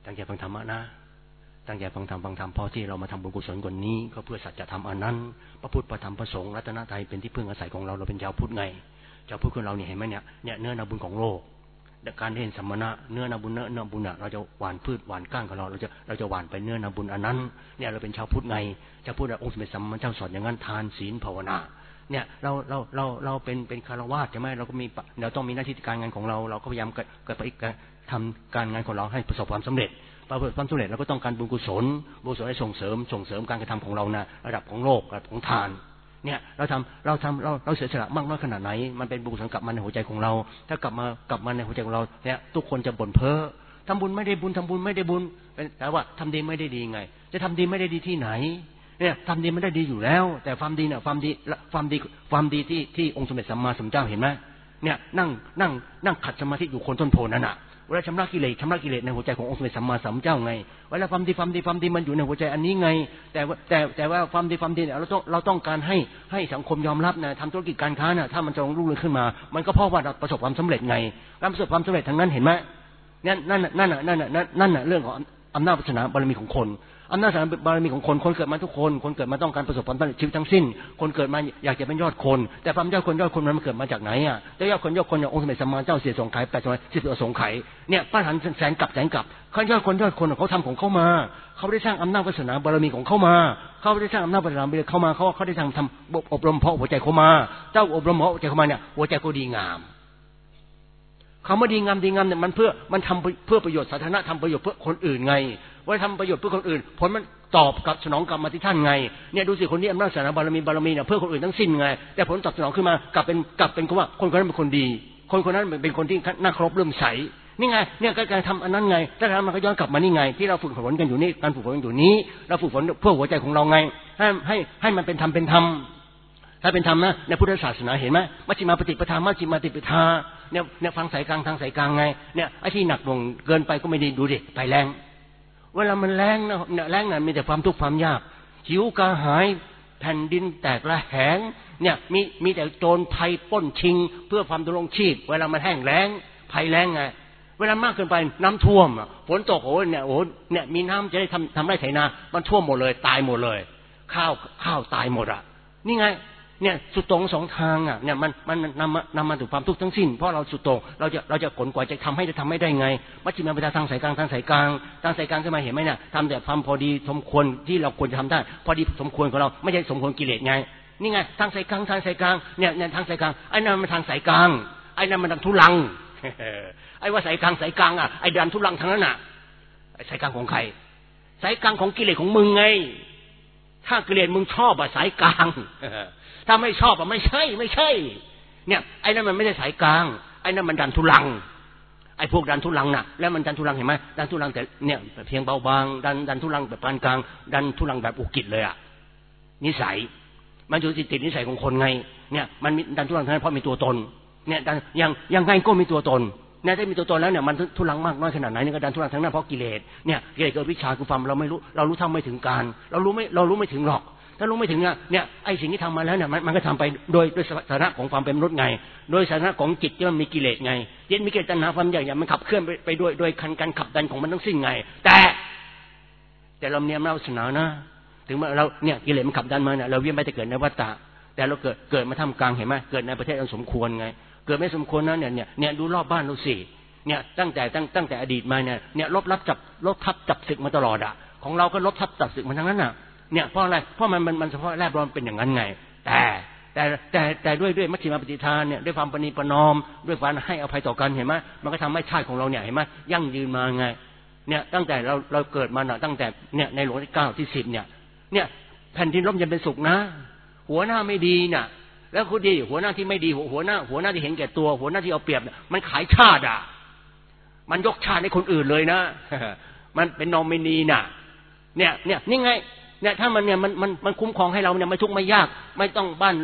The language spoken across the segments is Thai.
ตั้งใจฟังธรรมนะตั้งใจฟังธรรมเพราะที่เรามาทำบุญกุศลก่อนนี้ก็เพื่อสัจธรรมอันนั้นพระพุทธพระธรรมพระสงฆ์รัตนตรัยเป็นที่พึ่งอาศัยของเราเป็นชาวพุทธไงชาวพุทธของเราเนี่ยเห็นไหมเนี่ยเนื้อนาบุญของโลกการเห็นสัมมณะเนื้อนาบุญเราจะหว่านพืชหว่านก้างของเราจะหว่านไปเนื้อนาบุญอันนั้นเนี่ยเราเป็นชาวพุทธไงชาวพุทธองค์สมเด็จสัมมาสัมพุทธเจ้าสอนอย่างนั้นทานศีลภาวนาเนี่ยเราเป็นคารวะใช่ไหมเราก็มีเราต้องมีหน้าที่การงานของเราก็พยายามทำการงานของเราให้ประสบความสำเร็จประสบความสำเร็จเราก็ต้องการบุญกุศลให้ส่งเสริมการกระทำของเรานะระดับของโลกระดับของทานเนี่ยเราเสียสละมากน้อยขนาดไหนมันเป็นบุญกุศลกลับมาในหัวใจของเราถ้ากลับมาในหัวใจของเราเนี่ยทุกคนจะบ่นเพ้อทำบุญไม่ได้บุญทำบุญไม่ได้บุญแต่ว่าทำดีไม่ได้ดีไงจะทำดีไม่ได้ดีที่ไหนเนี่ยทำดีไม่ได้ดีอยู่แล้วแต่ความดีเนี่ยความดีที่องค์สมเด็จสัมมาสัมพุทธเจ้าเห็นไหมเนี่ยนั่งขัดสมาธิอยู่คนต้นโพนั่นน่ะเวลาชำระกิเลสในหัวใจขององค์สมเด็จสัมมาสัมพุทธเจ้าไงเวลาความดีมันอยู่ในหัวใจอันนี้ไงแต่ว่าความดีเนี่ยเราต้องการให้สังคมยอมรับนะทำธุรกิจการค้าน่ะถ้ามันจะรุ่งเรืองขึ้นมามันก็เพราะว่าเราประสบความสำเร็จไงการประสบความสำเร็จทั้งนั้นเห็นไหมนั่นน่ะเรื่องของอำนาจวาสนาบารมีของคนอำนาจบารมีของคนเกิดมาทุกคนเกิดมาต้องการประสบความสำเร็จชีวิตทั้งสิ้นคนเกิดมาอยากจะเป็นยอดคนแต่ความยอดคนมันเกิดมาจากไหนอ่ะแต่ยอดคนอย่างองค์สมเด็จสัมมาสัมพุทธเจ้าเสียสงไขย80 สงไขยเนี่ยป้าหันแสนกลับเขายอดคนเขาทำของเขามาเขาได้สร้างอำนาจวาสนาบารมีของเขามาเขาได้สร้างอำนาจวาสนาบารมีเข้ามาเขาได้ทำอบรมเพาะหัวใจเขามาเจ้าอบรมเพาะหัวใจเขามาเนี่ยหัวใจเขาดีงามเขาไม่ดีงามเนี่ยมันทำเพื่อประโยชน์สาธารณะทำประโยชน์เพื่อคนอื่นไงว่าทำประโยชน์เพื่อคนอื่นผลมันตอบกับสนองกรรมมาที่ท่านไงเนี่ยดูสิคนนี้อำนาจศาสนาบารมีเนี่ยเพื่อคนอื่นทั้งสิ้นไงแต่ผลตอบสนองขึ้นมากลับเป็นว่าคนนั้นเป็นคนดีคนนั้นเป็นคนที่น่าเคารพเลื่อมใสนี่ไงเนี่ยการทำอันนั้นไงถ้าทำมันก็ย้อนกลับมานี่ไงที่เราฝึกฝนกันอยู่นี่การฝึกฝนอยู่นี้เราฝึกฝนเพื่อหัวใจของเราไงให้มันเป็นธรรมถ้าเป็นธรรมนะในพุทธศาสนาเห็นไหมมัชฌิมาปฏิปทาเนี่ยฟังสายกลางทางสายกลางไงเนี่ยไอ้ที่หนักหน่วงเกินไปก็ไม่ดีดูดิไปแรงเวลามันแรงนะแรงนั้นมีแต่ความทุกข์ความยากหิวกระหายแผ่นดินแตกระแหงเนี่ยมีแต่โจรภัยปล้นชิงเพื่อความดำรงชีพเวลามันแห้งแล้งภัยแล้งไงเวลามากเกินไปน้ำท่วมฝนตกเนี่ยมีน้ำจะได้ทำไร่ไถนามันท่วมหมดเลยตายหมดเลยข้าวตายหมดอ่ะนี่ไงเนี่ยสุดโต่งสองทางอ่ะเนี่ยมันนำมาถึงความทุกข์ทั้งสิ้นเพราะเราสุดโต่งเราจะขนกว่าจะทำให้ได้ไงมัชฌิมาปฏิปทาทางสายกลางขึ้นมาเห็นไหมเนี่ยทำแต่ความพอดีสมควรที่เราควรจะทำได้พอดีสมควรของเราไม่ใช่สมควรกิเลสไงนี่ไงทางสายกลางเนี่ยทางสายกลางไอ้นั่นมันทางสายกลางไอ้นั่นมันดันทุลังไอ้ว่าสายกลางอ่ะไอ้ดันทุลังทั้งนั้นอ่ะสายกลางของใครสายกลางของกิเลสของมึงไงถ้ากิเลสมึงชอบอ่ะสายกลางถ้าไม่ชอบอ่ะไม่ใช่เนี่ยไอ้นั่นมันไม่ได้สายกลางไอ้นั่นมันดันทุลังไอ้พวกดันทุลังน่ะแล้วมันดันทุลังเห็นไหมดันทุลังแต่เนี่ยเพียงเบาบางดันทุลังแบบปานกลางดันทุลังแบบอุกิจเลยอ่ะนิสัยมันอยู่ติดนิสัยของคนไงเนี่ยมันมีดันทุลังทั้งนั้นเพราะมีตัวตนเนี่ยยังไงก็มีตัวตนเนี่ยถ้ามีตัวตนแล้วเนี่ยมันทุลังมากน้อยขนาดไหนนี่ก็ดันทุลังทั้งนั้นเพราะกิเลสเนี่ยกิเลสเกิดวิชาคือความเราไม่รู้เรารู้เท่าไม่ถึงการเรารู้ไม่ถึงหรอกถ้ารู้ไม่ถึงเนี่ยไอ้สิ่งที่ทำมาแล้วเนี่ยมันก็ทำไปโดยสถานะของความเป็นมนุษย์ไงโดยสถานะของจิตที่มันมีกิเลสไงจิตมีกิเลสตัณหาความอยากมันขับเคลื่อนไปด้วยโดยการขับดันของมันทั้งสิ้นไงแต่เราเนี่ยเราศาสนานะถึงเมื่อเราเนี่ยกิเลสมันขับดันมาเนี่ยเราเวียนไปแต่เกิดในวัฏฏะแต่เราเกิดมาท่ามกลางเห็นไหมเกิดในประเทศอันสมควรไงเกิดไม่สมควรนะเนี่ยดูรอบบ้านเราสิเนี่ยตั้งแต่อดีตมาเนี่ยลบทับจับศึกมาตลอดอ่ะของเราก็ลบทับจับศึกมาทั้งนั้นน่ะเนี่ยเพราะอะไรเพราะมันเฉพาะแรกร้อนเป็นอย่างนั้นไงแต่ด้วยมัชฌิมาปฏิปทาเนี่ยด้วยความปณีประนอมด้วยความให้อภัยต่อกันเห็นไหมมันก็ทำให้ชาติของเราเนี่ยเห็นไหมยั่งยืนมาไงเนี่ยตั้งแต่เราเกิดมาน่ะตั้งแต่เนี่ยในหลวงที่9ที่10เนี่ยแผ่นดินร่มเย็นเป็นสุขนะหัวหน้าไม่ดีน่ะแล้วคุณดีหัวหน้าที่ไม่ดีหัวหน้าที่เห็นแก่ตัวหัวหน้าที่เอาเปรียบมันขายชาติอ่ะมันยกชาติให้คนอื่นเลยนะมันเป็นนอมินีน่ะเนี่ยนี่ไงเนี่ยถ้ามันเนี่ยมันคุ้มครองให้เราเนี่ยไม่ทุกข์ไม่ยากไม่ต้องบ้าน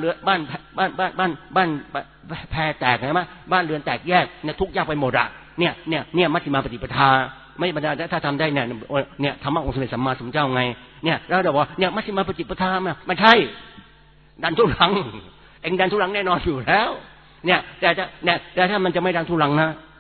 แพรแตกใช่ไหมบ้านเรือนแตกแยกเนี่ยทุกข์ยากไปหมดอ่ะเนี่ยมัชฌิมาปฏิปทาไม่บรรดาถ้าทำได้เนี่ยธรรมะองค์สมเด็จสัมมาสัมพุทธเจ้าไงเนี่ยแล้วเราบอกเนี่ยมัชฌิมาปฏิปทามันใช่ดันทุลังเองดันทุลังแน่นอนอยู่แล้วเนี่ยแต่ถ้ามันจะไม่ดันทุลังนะ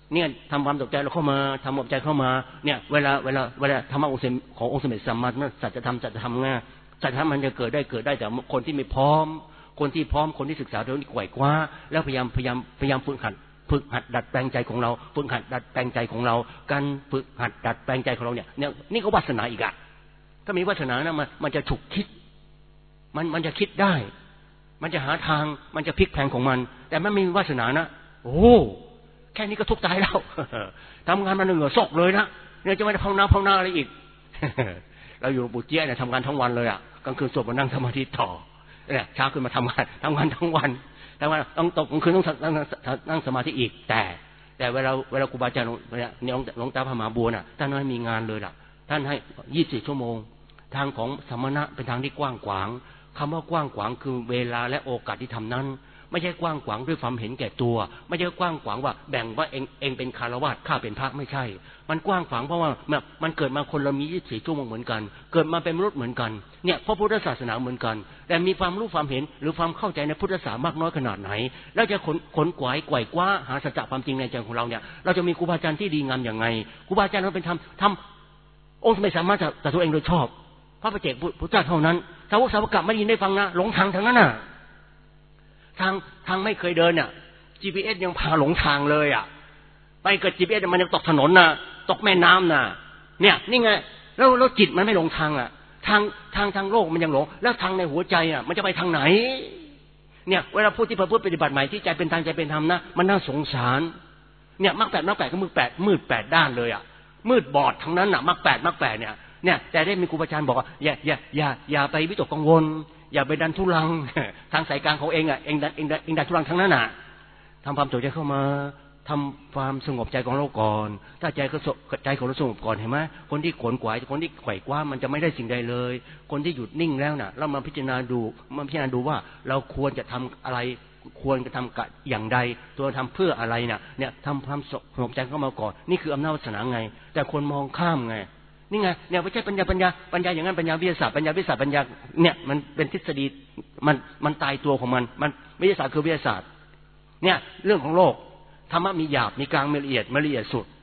เนี่ยทำความตกใจเราเข้ามาทำความใจเข้ามาเนี่ยเวลาธรรมะขององค์สมเด็จสัมมาสัมพุทธสัจธรรมง่ายสัจธรรมมันจะเกิดได้แต่คนที่ไม่พร้อมคนที่พร้อมคนที่ศึกษาเรื่องนี้ไขว่คว้าแล้วพยายามฝึกหัดดัดแปลงใจของเราฝึกหัดดัดแปลงใจของเราการฝึกหัดดัดแปลงใจของเราเนี่ยนี่ก็วาสนาอีกอะถ้ามีวาสนานะมันจะฉุกคิดมันจะคิดได้มันจะหาทางมันจะพลิกแพลงของมันแต่มันไม่มีวาสนานะโอ้แค่นี้ก็ทุกข์ตายแล้วทำงานมาเหนื่อยซกเลยนะเนี่ยจะไม่ได้ภาวนาอะไรอีก เราอยู่บุญเจี๊ยเนี่ยทำงานทั้งวันเลยอ่ะกลางคืนสวดมานั่งสมาธิต่อเนี่ยเช้าขึ้นมาทำงานทั้งวันต้องตกกลางคืนต้องนั่งสมาธิอีกแต่เวลาครูบาอาจารย์เนี่ยหลวงตาพระมหาบัวน่ะท่านไม่มีงานเลยล่ะท่านให้24 ชั่วโมงทางของสมณะเป็นทางที่กว้างขวางคำว่ากว้างขวางคือเวลาและโอกาสที่ทำนั้นไม่ใช่กว้างขวางด้วยความเห็นแก่ตัวไม่ใช่กว้างขวางว่าแบ่งว่าเองเป็นคฤหัสถ์ข้าเป็นพระไม่ใช่มันกว้างขวางเพราะว่ามันเกิดมาคนเรามี24 ชั่วโมงเหมือนกันเกิดมาเป็นมนุษย์เหมือนกันเนี่ยพระพุทธศาสนาเหมือนกันแต่มีความรู้ความเห็นหรือความเข้าใจในพุทธศาสนามากน้อยขนาดไหนแล้วจะขนไกวคว้าหาสัจจะความจริงในใจของเราเนี่ยเราจะมีครูบาอาจารย์ที่ดีงามอย่างไงครูบาอาจารย์เราเป็นทำองค์ไม่สามารถจะตัวเองโดยชอบพระปัจเจกพุทธเจ้าเท่านั้นสาวกไม่ได้ยินได้ฟังนะหลงทางทั้งนั้นน่ะทางไม่เคยเดินเนี่ย GPS ยังพาหลงทางเลยอ่ะไปกับ GPS มันยังตกถนนน่ะตกแม่น้ำน่ะเนี่ยนี่ไงแล้วจิตมันไม่หลงทางอ่ะทางโลกมันยังหลงแล้วทางในหัวใจอ่ะมันจะไปทางไหนเนี่ยเวลาพูดที่พระพุทธปฏิบัติใหม่ที่ใจเป็นทางใจเป็นธรรมนะมันน่าสงสารเนี่ยมรรคแปดก็มืด8ด้านเลยอ่ะมืดบอดทั้งนั้นน่ะมรรคแปดเนี่ยแต่ได้มีครูบาอาจารย์บอกว่าอย่าไปวิตกกังวลอย่าไปดันทุลังทางสายกลางของเองอ่ะเองดันทุลังทั้งนั้นน่ะทำความสงบใจเข้ามาทำความสงบใจของเราก่อนถ้าใจของเราสงบก่อนเห็นไหมคนที่ขวนขวายคนที่ไขว่คว้ามันจะไม่ได้สิ่งใดเลยคนที่หยุดนิ่งแล้วน่ะเรามาพิจารณาดูว่าเราควรจะทำอะไรควรจะทำกะอย่างใดตัวทำเพื่ออะไรเนี่ยทำความสงบใจเข้ามาก่อนนี่คืออำนาจวาสนาไงแต่คนมองข้ามไงนี่ไงเนี่ยไม่ใช่ปัญญาอย่างนั้นปัญญาวิทยาศาสตร์ปัญญาเนี่ยมันเป็นทฤษฎีมันตายตัวของมันวิทยาศาสตร์คือวิทยาศาสตร์เนี่ยเรื่องของโลกธรรมะมีหยาบมีกลางมีละเอียดสุด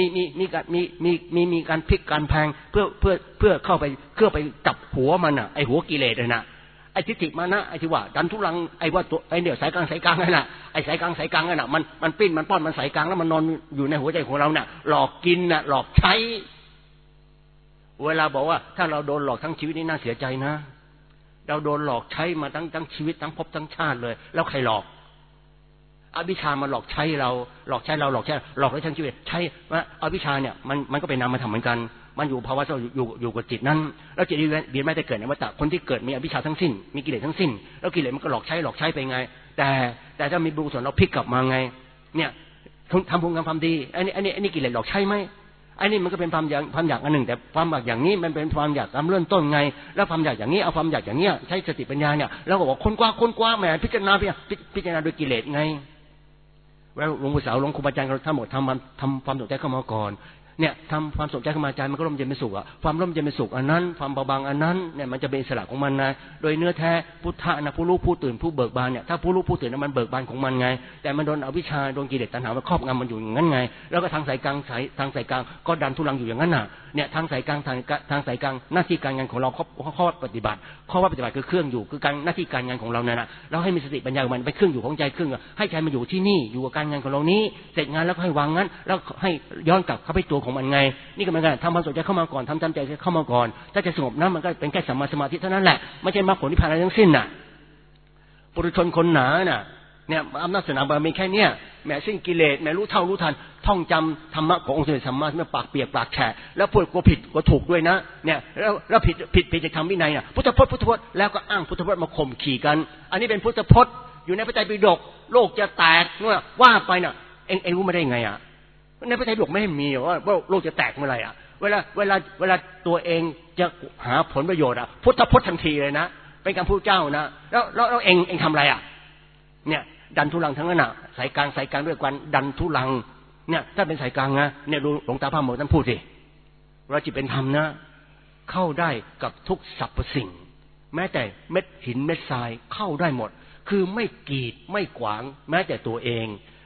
มีการพลิกการแพงเพื่อเข้าไปจับหัวมันน่ะไอหัวกิเลสน่ะไอทิฏฐิมานะไอที่ว่าดันทุลังไอว่าตัวไอเนี่ยสายกลางนั่นน่ะไอสายกลางนั่นน่ะมันปิ้นมันป้อนมันสายกลางแล้วมันนอนอยู่ในหัวใจของเราน่ะหลอกกินน่ะหลอกใช้เวลาบอกว่าถ้าเราโดนหลอกทั้งชีวิตนี่น่าเสียใจนะเราโดนหลอกใช้มาทั้งชีวิตทั้งภพทั้งชาติเลยแล้วใครหลอกอวิชชามันหลอกใช้เราหลอกได้ทั้งชีวิตใช้ว่าอวิชชาเนี่ยมันก็เป็นนามธรรมเหมือนกันมันอยู่ภาวะอยู่กับจิตนั้นแล้วจิตเวียนไม่ได้เกิดในวัฏฏะคนที่เกิดมีอวิชชาทั้งสิ้นมีกิเลสทั้งสิ้นแล้วกิเลสมันก็หลอกใช้ไปไงแต่ถ้ามีบุญกุศลเราพลิกกลับมาไงเนี่ยทำบุญทำความดีอันนี้กิเลสหลอกใช้ไหมอันนี้มันก็เป็นความอยากอันหนึ่งแต่ความอยากอย่างนี้มันเป็นความอยากเริ่มต้นไงแล้วความอยากอย่างนี้เอาความอยากอย่างนี้ใช้สติปัญญาเนี่ยแล้วก็บอกคนกว้าแหมพิจารณาโดยกิเลสไงแล้วหลวงปู่สาวหลวงครูบาอาจารย์ทั้งหมดทำความสนใจเข้ามาก่อนเนี่ยทำความสนใจเข้ามาใจมันก็ร่มเย็นเป็นสุขอ่ะความร่มเย็นเป็นสุขอันนั้นความเบาบางอันนั้นเนี่ยมันจะเป็นอิสระของมันนะโดยเนื้อแท้พุทธะนะผู้รู้ผู้ตื่นผู้เบิกบานเนี่ยถ้าผู้รู้ผู้ตื่นนั้นมันเบิกบานของมันไงแต่มันโดนอวิชชาโดนกิเลสตัณหามันครอบงำมันอยู่อย่างนั้นไงแล้วก็ทางสายกลางก็ดันทุลังอยู่อย่างนั้นน่ะเนี่ยทางสายกลางหน้าที่การงานของเราข้อปฏิบัติคือเครื่องอยู่คือการหน้าที่การงานของเราเนี่ยนะเราให้มีสติปัญญามันเป็นเครื่องอยู่ของใจเครื่องให้ใจมันอยู่ที่นี่อยู่กับการงานของเรานี้เสร็จงานแล้วก็ให้วางงั้นแล้วให้ย้อนกลับเข้าไปตัวของมันไงนี่ก็เหมือนกันทำความสนใจเข้ามาก่อนทำใจเข้ามาก่อนถ้าจะสงบนั้นมันก็เป็นแค่สัมมาสมาธิเท่านั้นแหละไม่ใช่มรรคผลนิพพานอะไรทั้งสิ้นน่ะปุถุชนคนหนาน่ะเนี่ยอำนาจสนามบารมีแค่เนี้ยแม้สิ้นกิเลสแม้รู้เท่ารู้ทันท่องจำธรรมะขององค์สมเด็จสัมมาสัมพุทธเจ้าปากเปียกปากแฉะแล้วพูดก็ผิดก็ถูกด้วยนะเนี่ยแล้วผิดจากธรรมวินัยน่ะพุทธพจน์แล้วก็อ้างพุทธพจน์มาข่มขี่กันอันนี้เป็นพุทธพจน์อยู่ในพระไตรปิฎกโลกจะแตกเนี่ยว่าไปน่ะเอ็งรู้มาได้ไงอ่ะในพระไตรปิฎกไม่มีว่าโลกจะแตกเมื่อไหร่อ่ะเวลาตัวเองจะหาผลประโยชน์อ่ะพุทธพจน์ทันทีเลยนะเป็นการพูดเจ้านะแล้วเอ็งทำอะไรอ่ะเนี่ยดันทุลังทั้งนั้นน่ะสายกลางด้วยกันดันทุลังเนี่ยถ้าเป็นสายกลางนะเนี่ยดูหลวงตาพระโมท่านพูดสิเราจิตเป็นธรรมนะเข้าได้กับทุกสรรพสิ่งแม้แต่เม็ดหินเม็ดทรายเข้าได้หมดคือไม่กีดไม่ขวางแม้แต่ตัวเอง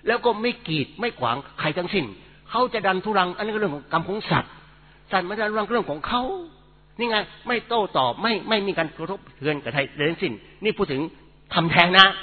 แล้วก็ไม่กีดไม่ขวางใครทั้งสิ้นเขาจะดันทุรังอันนี้ก็เรื่องของกรรมของสัตว์สัตว์มันดันทุรังเรื่องของเขานี่ไงไม่โต้ตอบไม่มีการกระทบเทือนกับใครทั้งสิ้นนี่พูดถึงทำแท้งนะ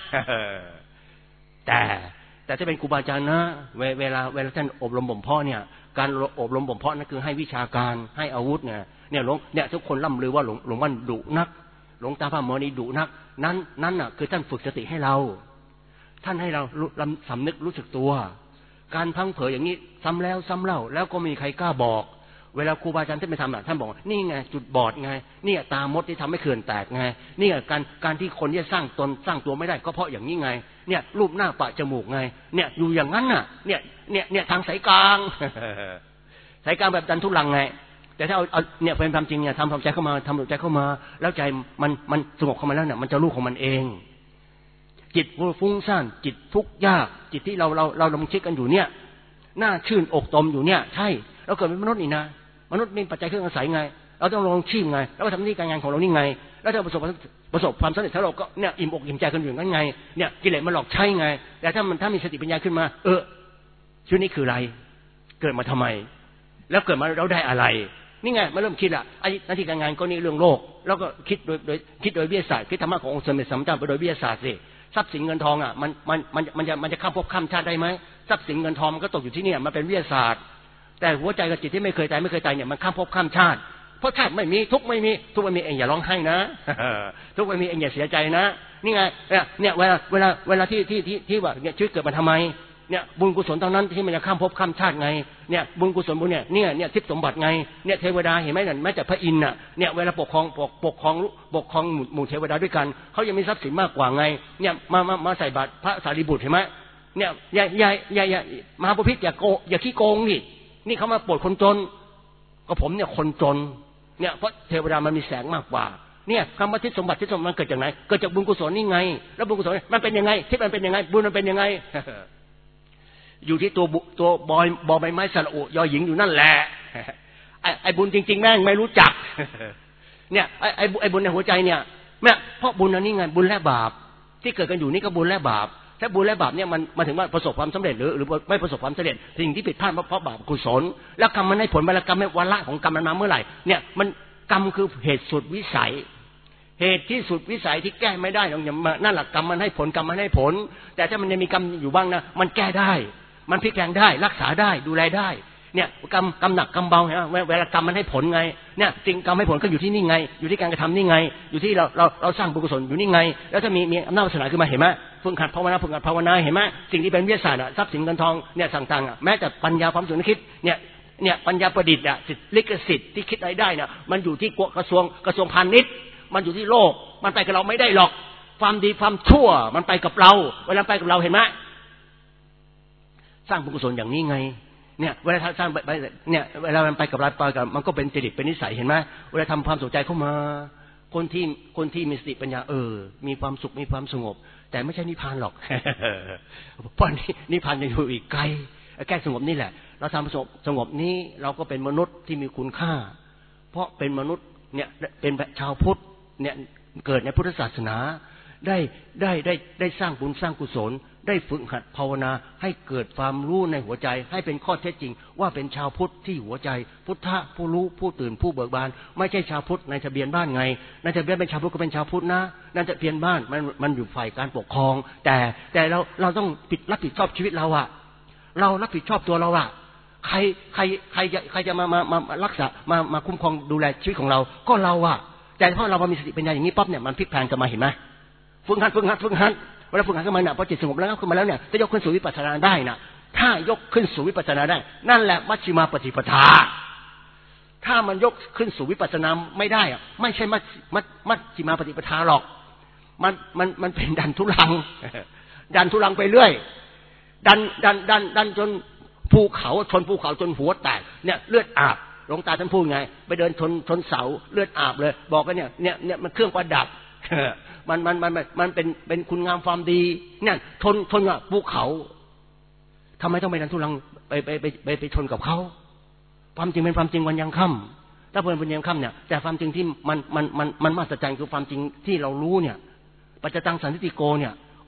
แต่ถ้าเป็นครูบาอาจารย์นะเวลาท่านอบรมบ่มเพาะเนี่ยการอบรมบ่มเพาะนั่นคือให้วิชาการให้อาวุธเนี่ยทุกคนล่ำลือว่าหลวงพ่อดุนักหลวงตาพระมณีดุนักนั้นน่ะคือท่านฝึกสติให้เราท่านให้เราสำนึกรู้สึกตัวการพังเผยอย่างนี้ซ้ำแล้วซ้ำเล่าแล้วก็มีใครกล้าบอกเวลาครูบาอาจารย์ท่านไปทำท่านบอกนี่ไงจุดบอดไงนี่ตามดที่ทำให้เขื่อนแตกไงนี่การที่คนที่สร้างตนสร้างตัวไม่ได้ก็เพราะอย่างนี้ไงเนี่ยรูปหน้าปะจมูกไงเนี่ยอยู่อย่างนั้นน่ะเนี่ยทางสายกลางสายกลางแบบดันทุลังไงแต่ถ้าเอาเนี่ยเป็นความจริงเนี่ยทำความใจเข้ามาทำใจเข้ามาแล้วใจมันสงบเข้ามาแล้วเนี่ยมันจะรู้ของมันเองจิตฟุ้งซ่านจิตทุกข์ยากจิตที่เราลงเช็คกันอยู่เนี่ยหน้าชื่นอกตมอยู่เนี่ยใช่เราเกิดเป็นมนุษย์นี่นะมนุษย์มีปัจจัยเครื่องอาศัยไงเราต้องลงชีพไงแล้วก็ทำหน้าที่การงานของเรานี่ไงแล้วถ้าประสบความสำเร็จถ้าเราก็เนี่ยอิ่มอกอิ่มใจกันอยู่งั้นไงเนี่ยกิเลสมันหลอกใช่ไงแต่ถ้ามีสติปัญญาขึ้นมาชีวิตนี้คืออะไรเกิดมาทำไมแล้วเกิดมาเราได้อะไรนี่ไงมาเริ่มคิดละไอ้หน้าที่การงานก็นี่เรื่องโลกแล้วก็คิดโดยวิทยาศาสตร์คิดธรรมะขององค์สมเด็จสัมมาสัมพุทธเจ้าไปโดยวิทยาศาสตร์สิทรัพย์สินเงินทองอ่ะมันจะข้ามภพข้ามชาติได้ไหมทรัพย์สินเงินทองมันก็ตกอยู่ที่นี่มันเป็นวิทยาศาสตร์แต่หัวใจกับจิตที่ไม่เคยตายเนี่ยมันข้ามภพข้ามชาติเพราะชาติไม่มีทุกไม่มีทุกไม่มีเองอย่าร้องไห้นะทุกไม่มีเองอย่าเสียใจนะนี่ไงเนี่ยเวลาที่ว่าเนี่ยชีวิตเกิดมาทำไมเนี่ยบุญกุศลตอนนั้นที่มันจะข้ามภพข้ามชาติไงเนี่ยบุญกุศลบุญเนี่ยทิพย์สมบัติไงเนี่ยเทวดาเห็นไหมนั่นแม้แต่พระอินทร์น่ะเนี่ยเวลาปกครองหมู่เทวดาด้วยกันเขายังมีทรัพย์สินมากกว่าไงเนี่ยมาใส่บาตรพระสารีบุตรเห็นไหมเนี่ยอย่ามหาปพิธอย่าขี้โกงนี่เขามาโปรดคนจนก็ผมเนี่ยคนจนเนี่ยเพราะเทวดามันมีแสงมากกว่าเนี่ยคำว่าทิพย์สมบัติมันเกิดจากไหนเกิดจากบุญกุศลนี่ไงแล้วบุญกุศลมันเป็นยังไงทิพย์มันเป็นยังไงบุญมันเป็นยังไงอยู่ที่ตัวบอใบไม้สระอุยอหญิงอยู่นั่นแหละไอ้บุญจริงๆแม่งไม่รู้จักเนี่ยไอ้บุญในหัวใจเนี่ยแม่เพราะบุญอันนี้ไงบุญและบาปที่เกิดกันอยู่นี่ก็บุญและบาปถ้าบุญและบาปเนี่ยมันถึงว่าประสบความสำเร็จหรือไม่ประสบความสำเร็จสิ่งที่ผิดพลาดเพราะบาปกุศลแล้วกรรมมันให้ผลเวลากรรมให้วาระของกรรมมันมาเมื่อไหร่เนี่ยมันกรรมคือเหตุสุดวิสัยเหตุที่สุดวิสัยที่แก้ไม่ได้นั่นแหละกรรมมันให้ผลกรรมมันให้ผลแต่ถ้ามันยังมีกรรมอยู่บ้างนะมันแก้ได้มันพลิกแปลงได้รักษาได้ดูแลได้เนี่ยกรรมหนักกรรมเบาเห็นไหมเวลากรรมมันให้ผลไงเนี่ยสิ่งกรรมให้ผลก็อยู่ที่นี่ไงอยู่ที่การกระทำนี่ไงอยู่ที่เราสร้างบุญกุศลอยู่นี่ไงแล้วถ้ามีอำนาจวาสนาขึ้นมาเห็นไหมฝึกหัดภาวนาเห็นไหมสิ่งที่เป็นวิทยาศาสตร์ทรัพย์สินเงินทองเนี่ยต่างๆแม้แต่ปัญญาความสุขนึกคิดเนี่ยปัญญาประดิษฐ์สิทธิลิขสิทธิ์ที่คิดอะไรได้เนี่ยมันอยู่ที่กระทรวงพาณิชย์มันอยู่ที่โลกมันไปกับเราไม่ได้หรอกความดีความชั่วมันไปกับเราเวลาไปกับเราเห็นไหมสร้างบุญกุศลอย่างนี้ไงเนี่ยเวลาสร้างไปเนี่ยเวลามันไปกับเรามันก็เป็นจริตเป็นนิสัยเห็นไหมเวลาทำความสนใจเข้ามาคนที่มีสติปัญญามีความสุขมีความสงบแต่ไม่ใช่นิพพานหรอกเพราะนิพพานยังอยู่อีกไกลแค่สงบนี่แหละเราทำสงบนี้เราก็เป็นมนุษย์ที่มีคุณค่าเพราะเป็นมนุษย์เนี่ยเป็นชาวพุทธเนี่ยเกิดในพุทธศาสนาได้สร้างบุญสร้างกุศลได้ฝึกหัดภาวนาให้เกิดความรู้ในหัวใจให้เป็นข้อเท็จจริงว่าเป็นชาวพุทธที่หัวใจพุทธะผู้รู้ผู้ตื่นผู้เบิกบานไม่ใช่ชาวพุทธในทะเบียนบ้านไงในทะเบียนเป็นชาวพุทธก็เป็นชาวพุทธนะนั่นทะเบียนบ้านมันอยู่ฝ่ายการปกครองแต่เราต้องรับผิดชอบชีวิตเราอะเรารับผิดชอบตัวเราอะใครจะมารักษามาคุ้มครองดูแลชีวิตของเราก็เราอะแต่เพราะเรามีสติปัญญาอย่างนี้ปั๊บเนี่ยมันพลิกแพลงกันมาเห็นไหมฝึกหัดเวลาฝึกหัดขึ้นมาเนี่ยพอจิตสงบแล้วขึ้นมาแล้วเนี่ยจะยกขึ้นสู่วิปัสสนาได้นะถ้ายกขึ้นสู่วิปัสสนาได้นั่นแหละมัชฌิมาปฏิปทาถ้ามันยกขึ้นสู่วิปัสสนาไม่ได้อะไม่ใช่มัชฌิมาปฏิปทาหรอกมันเป็นดันทุลังไปเรื่อยดันจนภูเขาชนภูเขาจนหัวแตกเนี่ยเลือดอาบหลวงตาท่านพูดไงไปเดินชนเสาเลือดอาบเลยบอกกันเนี่ยมันเครื่องประดับมันเป็นคุณงามความดีเนี่ยชนกับภูเขาทำไมต้องไปดันทุลังไปชนกับเขาความจริงเป็นความจริงวันยังค่ำถ้าเป็นวันยังค่ำเนี่ยแต่ความจริงที่มันมหัศจรรย์คือความจริงที่เรารู้เนี่ยปัจจตังสันติโกเนี่ย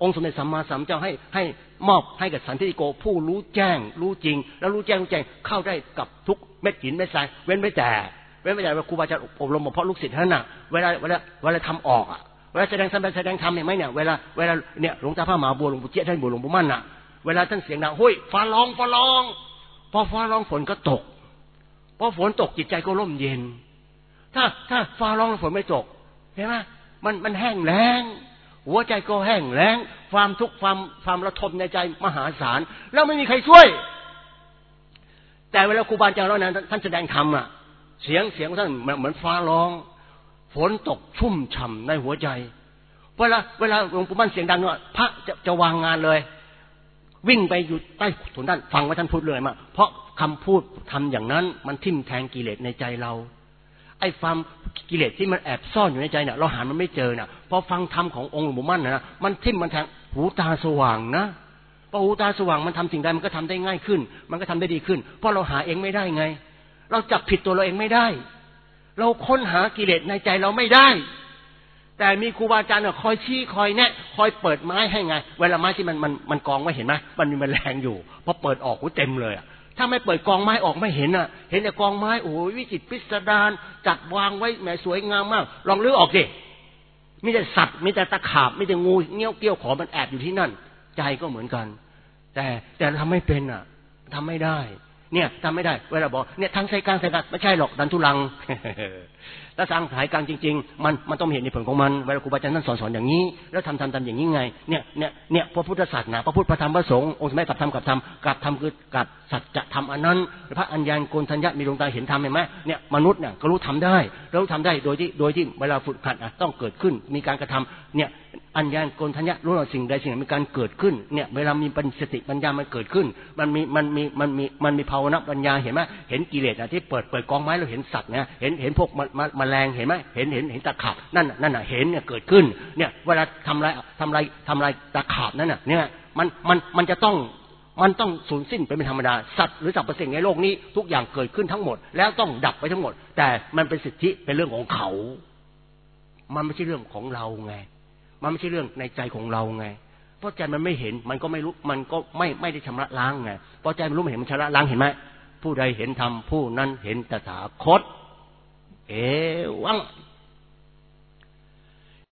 องค์สมเด็จสัมมาสัมพุทธเจ้าให้มอบให้กับสันทิฏฐิโกผู้รู้แจ้งรู้จริงแล้วรู้แจ้งเข้าได้กับทุกเม็ดหินเม็ดทรายเว้นไม่แต่ว่าครูบาอาจารย์อบรมเพราะลูกศิษย์ท่านน่ะเวลาทำออกอ่ะเวลาแสดงธรรมเห็นไหมเนี่ยเวลาเนี่ยหลวงตาพระมหาบัวหลวงปู่เจี๊ยบท่านหลวงปู่มั่นน่ะเวลาท่านเสียงดังเฮ้ยฟ้าร้องพอฟ้าร้องฝนก็ตกพอฝนตกจิตใจก็ร่มเย็นถ้าฟ้าร้องฝนไม่ตกเห็นไหมมันแห้งแล้งหัวใจก็แห้งแล้งความทุกข์ความระทมในใจมหาศาลแล้วไม่มีใครช่วยแต่เวลาครูบาอาจารย์เรานั้นท่านแสดงธรรมอ่ะเสียงท่านเหมือนฟ้าร้องฝนตกชุ่มฉ่ำในหัวใจเวลาหลวงปู่มั่นเสียงดังเนี่ยพระจะวางงานเลยวิ่งไปอยู่ใต้ถุนด้านฟังว่าท่านพูดเลยมาเพราะคำพูดทำอย่างนั้นมันทิ่มแทงกิเลสในใจเราไอ้ความกิเลสที่มันแอบซ่อนอยู่ในใจเนี่ยเราหามันไม่เจอเนี่ยพอฟังธรรมขององค์หลวงปู่มั่นนะมันทิ่มมันแทงหูตาสว่างนะพอหูตาสว่างมันทำสิ่งใดมันก็ทำได้ง่ายขึ้นมันก็ทำได้ดีขึ้นเพราะเราหาเองไม่ได้ไงเราจับผิดตัวเราเองไม่ได้เราค้นหากิเลสในใจเราไม่ได้แต่มีครูบาอาจารย์คอยชี้คอยแนะคอยเปิดไม้ให้ไงเวลาไม้ที่มันกองไว้เห็นไหมมันมีแมลงอยู่พอเปิดออกเต็มเลยถ้าไม่เปิดกองไม้ออกไม่เห็นเห็นแต่กองไม้โอ้ยวิจิตรพิสดารจัดวางไว้แหมสวยงามมากลองลื้อออกสิมีแต่สัตว์มีแต่ตะขาบมีแต่งูเงี้ยวเกี้ยวขอมันแอบอยู่ที่นั่นใจก็เหมือนกันแต่ทำไม่เป็นทำไม่ได้เนี่ยทำไม่ได้เวลาบอกเนี่ยทางสายกลางไม่ใช่หรอกดันทุลังถ้าทางสายกลางจริงๆมันต้องเห็นในผลของมันเวลาครูบาอาจารย์ท่านสอนอย่างนี้แล้วทำอย่างนี้ไงเนี่ยพระพุทธศาสนาพระพุทธพระธรรมพระสงฆ์องค์สมัยกับธรรมคือกับสัจธรรมอันนั้นพระอัญญาณโกณทัญญะมีดวงตาเห็นธรรมเห็นไหมเนี่ยมนุษย์เนี่ยก็รู้ทำได้แล้วทำได้โดยที่เวลาฝึกหัดต้องเกิดขึ้นมีการกระทำเนี่ยอัญญาณโกณทัญญะรู้ว่าสิ่งใดสิ่งหนึ่งมีการเกิดขึ้นเนี่ยเวลามีสติปัญญามันเกิดขึ้นมันมีภาวนาปัญญาเห็นไหมเห็นกิเลสที่เปิดกองไม้เราเห็นสัตว์เนี่ยเห็นพวกแมลงเห็นไหมเห็นตะขาบนั่นเห็นเนี่ยเกิดขึ้นเนี่ยเวลาทำลายตะขาบนั่นเนี่ยมันต้องสูญสิ้นเป็นธรรมดาสัตว์หรือสรรพสิ่งในโลกนี้ทุกอย่างเกิดขึ้นทั้งหมดแล้วต้องดับไปทั้งหมดแต่มันเป็นสิทธิเป็นเรื่องของเขามันไม่ใช่เรื่องของเราไงมันไม่ใช่เรื่องในใจของเราไงเพราะใจมันไม่เห็นมันก็ไม่รู้มันก็ไม่ได้ชำระล้างไงเพราะใจมันรู้ไม่เห็นมันชำระล้างเห็นไหมผู้ใดเห็นธรรมผู้นั้นเห็นตถาคตวัง